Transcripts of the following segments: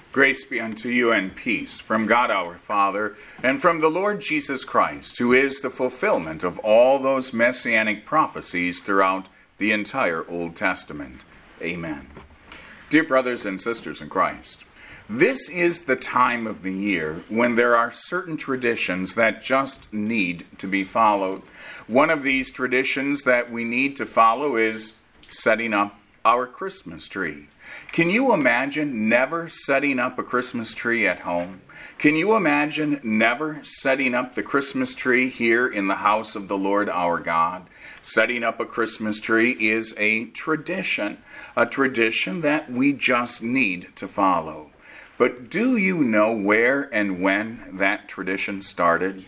Grace be unto you and peace from God our Father and from the Lord Jesus Christ, who is the fulfillment of all those messianic prophecies throughout the entire Old Testament. Amen. Dear brothers and sisters in Christ, this is the time of the year when there are certain traditions that just need to be followed. One of these traditions that we need to follow is setting up our Christmas tree. Can you imagine never setting up a Christmas tree at home? Can you imagine never setting up the Christmas tree here in the house of the Lord our God? Setting up a Christmas tree is a tradition that we just need to follow. But do you know where and when that tradition started?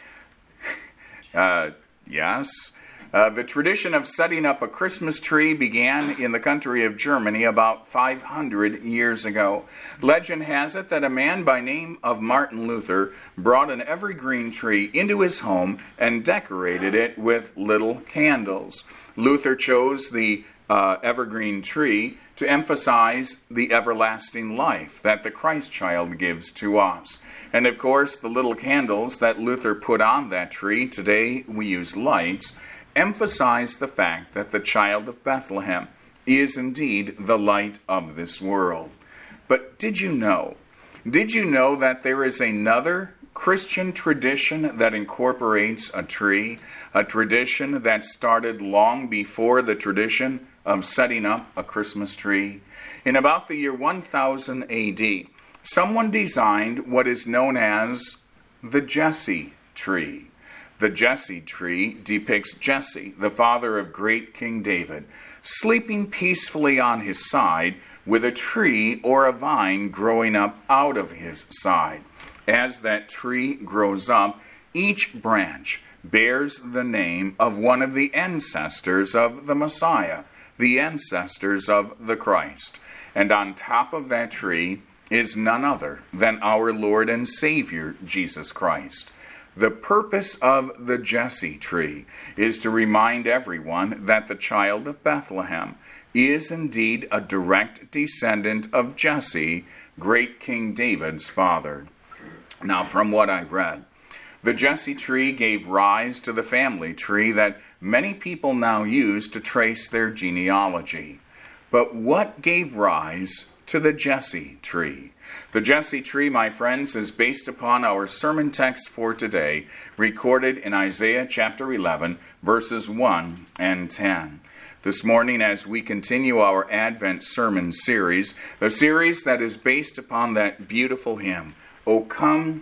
Yes. The tradition of setting up a Christmas tree began in the country of Germany about 500 years ago. Legend has it that a man by name of Martin Luther brought an evergreen tree into his home and decorated it with little candles. Luther chose the evergreen tree to emphasize the everlasting life that the Christ child gives to us. And of course, the little candles that Luther put on that tree, today we use lights, emphasize the fact that the child of Bethlehem is indeed the light of this world. But did you know that there is another Christian tradition that incorporates a tree, a tradition that started long before the tradition of setting up a Christmas tree? In about the year 1000 AD, someone designed what is known as the Jesse tree. The Jesse tree depicts Jesse, the father of great King David, sleeping peacefully on his side with a tree or a vine growing up out of his side. As that tree grows up, each branch bears the name of one of the ancestors of the Messiah, the ancestors of the Christ. And on top of that tree is none other than our Lord and Savior, Jesus Christ. The purpose of the Jesse tree is to remind everyone that the child of Bethlehem is indeed a direct descendant of Jesse, great King David's father. Now, from what I read, the Jesse tree gave rise to the family tree that many people now use to trace their genealogy. But what gave rise to the Jesse tree? The Jesse tree, my friends, is based upon our sermon text for today, recorded in Isaiah chapter 11, verses 1 and 10. This morning, as we continue our Advent sermon series, a series that is based upon that beautiful hymn, O come,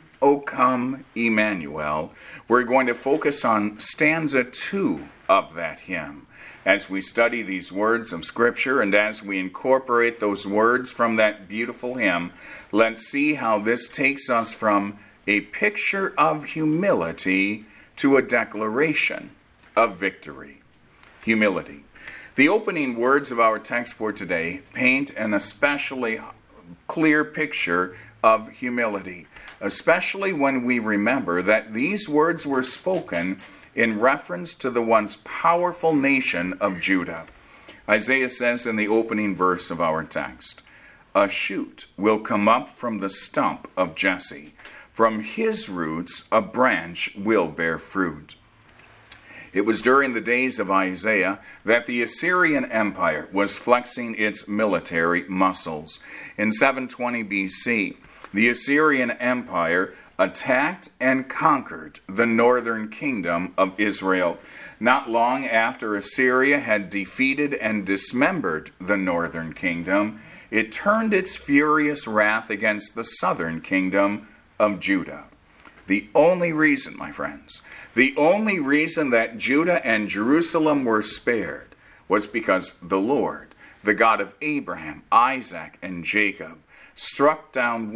Emmanuel, we're going to focus on stanza 2 of that hymn. As we study these words of Scripture and as we incorporate those words from that beautiful hymn, let's see how this takes us from a picture of humility to a declaration of victory. Humility. The opening words of our text for today paint an especially clear picture of humility, especially when we remember that these words were spoken in reference to the once powerful nation of Judah. Isaiah says in the opening verse of our text, "A shoot will come up from the stump of Jesse. From his roots a branch will bear fruit." It was during the days of Isaiah that the Assyrian Empire was flexing its military muscles. In 720 BC, the Assyrian Empire attacked and conquered the northern kingdom of Israel. Not long after Assyria had defeated and dismembered the northern kingdom, it turned its furious wrath against the southern kingdom of Judah. The only reason, my friends, the only reason that Judah and Jerusalem were spared was because the Lord, the God of Abraham, Isaac, and Jacob, struck down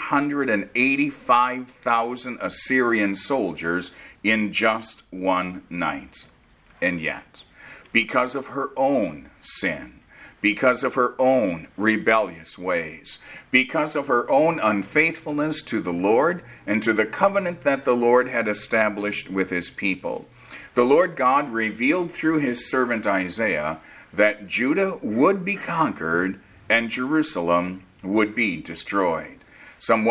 185,000 Assyrian soldiers in just one night. And yet, because of her own sin, because of her own rebellious ways, because of her own unfaithfulness to the Lord and to the covenant that the Lord had established with his people, the Lord God revealed through his servant Isaiah that Judah would be conquered and Jerusalem would be destroyed. Some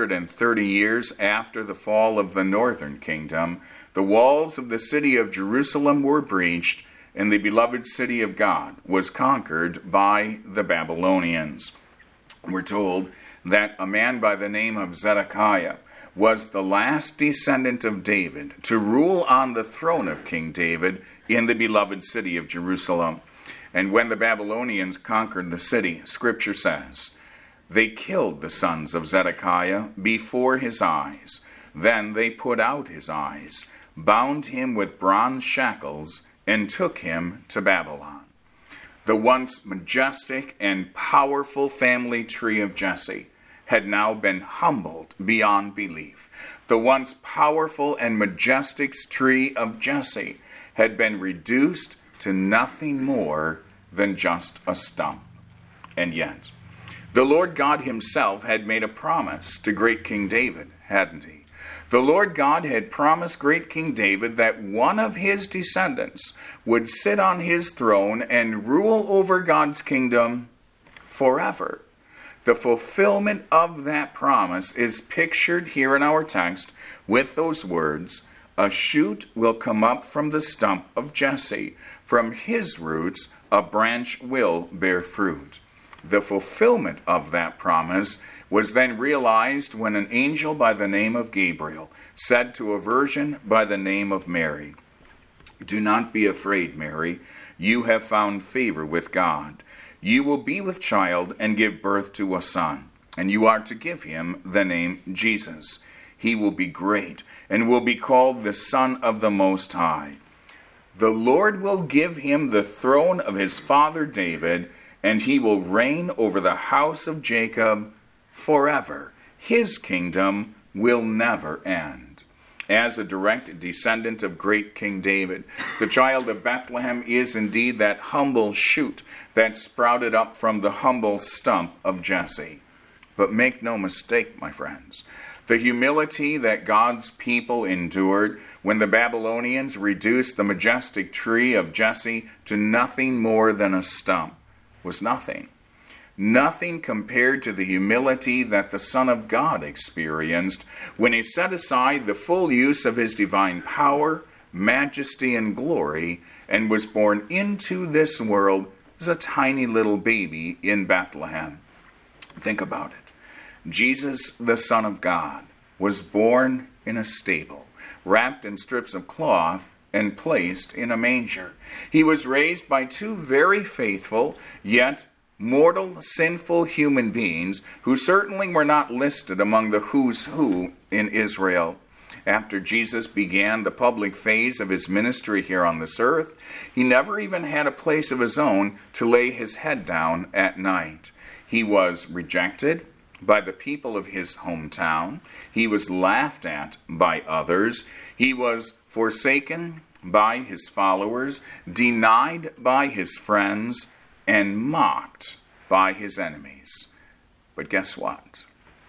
130 years after the fall of the northern kingdom, the walls of the city of Jerusalem were breached, and the beloved city of God was conquered by the Babylonians. We're told that a man by the name of Zedekiah was the last descendant of David to rule on the throne of King David in the beloved city of Jerusalem. And when the Babylonians conquered the city, Scripture says, they killed the sons of Zedekiah before his eyes. Then they put out his eyes, bound him with bronze shackles, and took him to Babylon. The once majestic and powerful family tree of Jesse had now been humbled beyond belief. The once powerful and majestic tree of Jesse had been reduced to nothing more than just a stump. And yet, the Lord God himself had made a promise to great King David, hadn't he? The Lord God had promised great King David that one of his descendants would sit on his throne and rule over God's kingdom forever. The fulfillment of that promise is pictured here in our text with those words, a shoot will come up from the stump of Jesse. From his roots a branch will bear fruit. The fulfillment of that promise was then realized when an angel by the name of Gabriel said to a virgin by the name of Mary, "Do not be afraid, Mary. You have found favor with God. You will be with child and give birth to a son, and you are to give him the name Jesus. He will be great and will be called the Son of the Most High. The Lord will give him the throne of his father David, and he will reign over the house of Jacob forever. His kingdom will never end." As a direct descendant of great King David, the child of Bethlehem is indeed that humble shoot that sprouted up from the humble stump of Jesse. But make no mistake, my friends, the humility that God's people endured when the Babylonians reduced the majestic tree of Jesse to nothing more than a stump was nothing. Nothing compared to the humility that the Son of God experienced when he set aside the full use of his divine power, majesty, and glory, and was born into this world as a tiny little baby in Bethlehem. Think about it. Jesus, the Son of God, was born in a stable, wrapped in strips of cloth, and placed in a manger. He was raised by two very faithful, yet mortal, sinful human beings who certainly were not listed among the who's who in Israel. After Jesus began the public phase of his ministry here on this earth, he never even had a place of his own to lay his head down at night. He was rejected by the people of his hometown. He was laughed at by others. He was forsaken by his followers, denied by his friends, and mocked by his enemies. But guess what?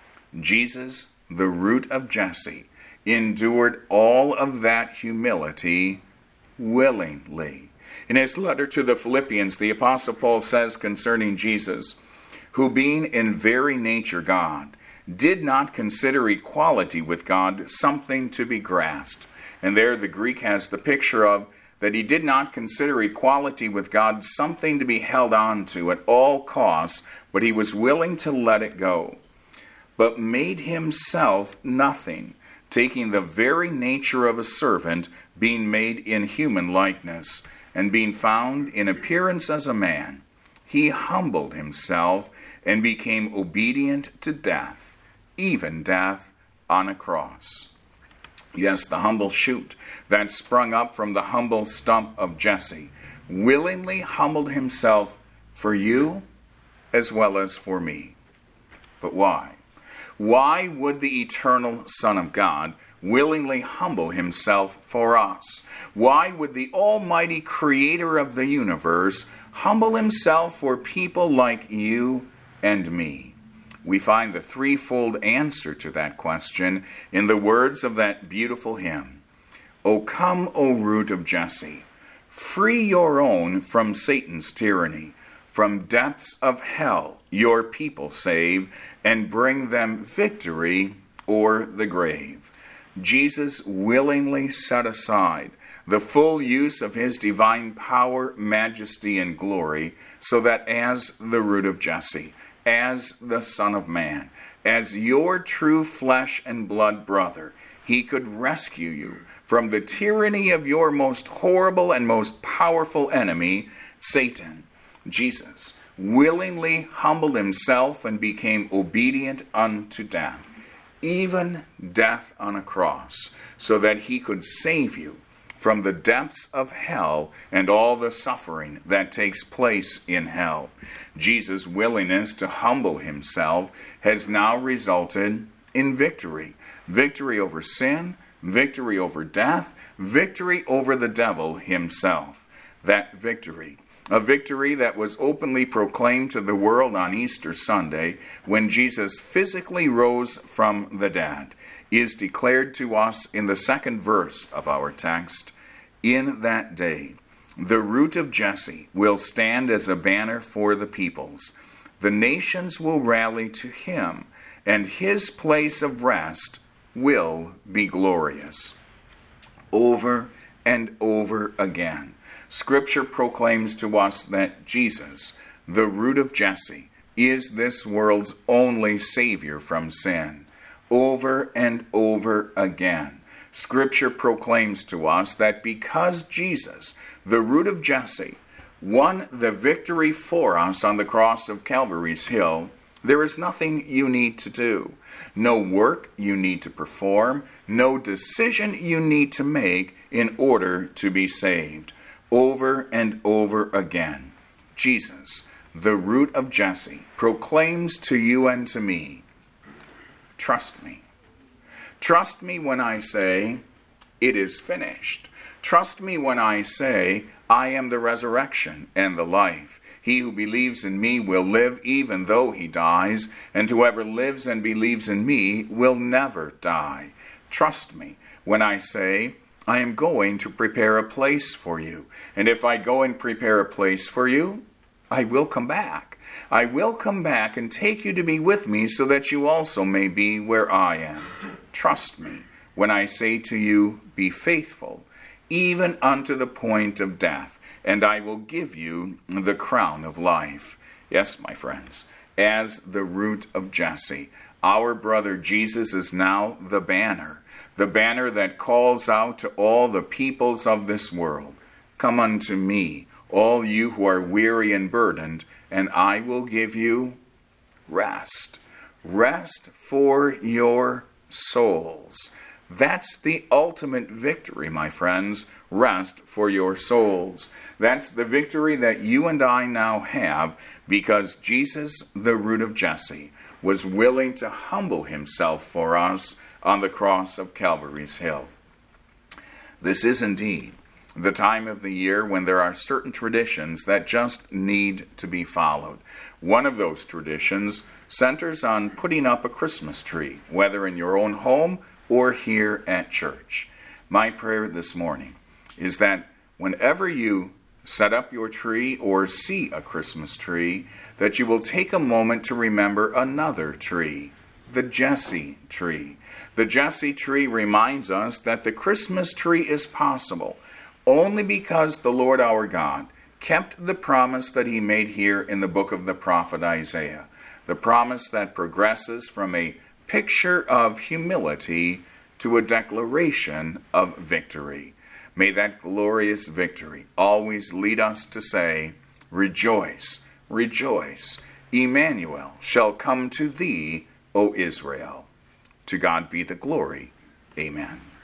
Jesus, the root of Jesse, endured all of that humility willingly. In his letter to the Philippians, the Apostle Paul says concerning Jesus, who being in very nature God, did not consider equality with God something to be grasped. And there the Greek has the picture of that he did not consider equality with God something to be held on to at all costs, but he was willing to let it go. But made himself nothing, taking the very nature of a servant, being made in human likeness, and being found in appearance as a man. He humbled himself and became obedient to death, even death on a cross. Yes, the humble shoot that sprung up from the humble stump of Jesse willingly humbled himself for you as well as for me. But why? Why would the eternal Son of God willingly humble himself for us? Why would the almighty creator of the universe humble himself for people like you and me? We find the threefold answer to that question in the words of that beautiful hymn. O come, O root of Jesse, free your own from Satan's tyranny, from depths of hell your people save, and bring them victory o'er the grave. Jesus willingly set aside the full use of his divine power, majesty, and glory, so that as the root of Jesse, as the Son of Man, as your true flesh and blood brother, he could rescue you from the tyranny of your most horrible and most powerful enemy, Satan. Jesus willingly humbled himself and became obedient unto death, even death on a cross, so that he could save you from the depths of hell and all the suffering that takes place in hell. Jesus' willingness to humble himself has now resulted in victory. Victory over sin, victory over death, victory over the devil himself. That victory, a victory that was openly proclaimed to the world on Easter Sunday when Jesus physically rose from the dead, is declared to us in the second verse of our text. In that day, the root of Jesse will stand as a banner for the peoples. The nations will rally to him, and his place of rest will be glorious. Over and over again, Scripture proclaims to us that Jesus, the root of Jesse, is this world's only Savior from sin. Over and over again, Scripture proclaims to us that because Jesus, the root of Jesse, won the victory for us on the cross of Calvary's Hill, there is nothing you need to do, no work you need to perform, no decision you need to make in order to be saved. Over and over again, Jesus, the root of Jesse, proclaims to you and to me, trust me. Trust me when I say, it is finished. Trust me when I say, I am the resurrection and the life. He who believes in me will live even though he dies, and whoever lives and believes in me will never die. Trust me when I say, I am going to prepare a place for you. And if I go and prepare a place for you, I will come back. I will come back and take you to be with me so that you also may be where I am. Trust me when I say to you, be faithful, even unto the point of death, and I will give you the crown of life. Yes, my friends, as the root of Jesse, our brother Jesus is now the banner that calls out to all the peoples of this world, come unto me, all you who are weary and burdened, and I will give you rest. Rest for your souls. That's the ultimate victory, my friends. Rest for your souls. That's the victory that you and I now have because Jesus, the root of Jesse, was willing to humble himself for us on the cross of Calvary's Hill. This is indeed the time of the year when there are certain traditions that just need to be followed. One of those traditions centers on putting up a Christmas tree, whether in your own home or here at church. My prayer this morning is that whenever you set up your tree or see a Christmas tree, that you will take a moment to remember another tree, the Jesse tree. The Jesse tree reminds us that the Christmas tree is possible only because the Lord our God kept the promise that he made here in the book of the prophet Isaiah, the promise that progresses from a picture of humility to a declaration of victory. May that glorious victory always lead us to say, rejoice, rejoice, Emmanuel shall come to thee, O Israel. To God be the glory. Amen.